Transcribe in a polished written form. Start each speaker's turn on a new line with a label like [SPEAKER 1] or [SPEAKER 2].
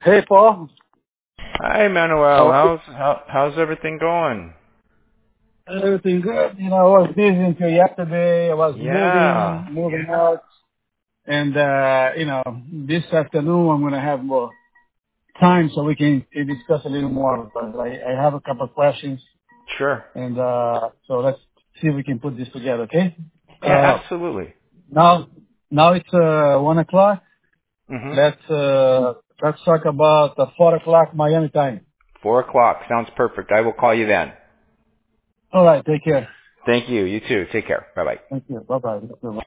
[SPEAKER 1] Hey, Paul.
[SPEAKER 2] Hi, Manuel.
[SPEAKER 1] How are you?
[SPEAKER 2] How's everything going?
[SPEAKER 1] Everything good. I was busy until yesterday. I was
[SPEAKER 2] Yeah,
[SPEAKER 1] moving out. And, this afternoon I'm going to have more time so we can discuss a little more. But I have a couple of questions.
[SPEAKER 2] sure.
[SPEAKER 1] And, so let's see if we can put this together, okay?
[SPEAKER 2] Yeah, absolutely.
[SPEAKER 1] Now, now it's, 1 o'clock.
[SPEAKER 2] Mhm.
[SPEAKER 1] Let's talk about 4 o'clock Miami time.
[SPEAKER 2] 4 o'clock sounds perfect. I will call you then.
[SPEAKER 1] All right. Take care.
[SPEAKER 2] Thank you. You too. Take care. Bye bye.
[SPEAKER 1] Thank you. Bye-bye.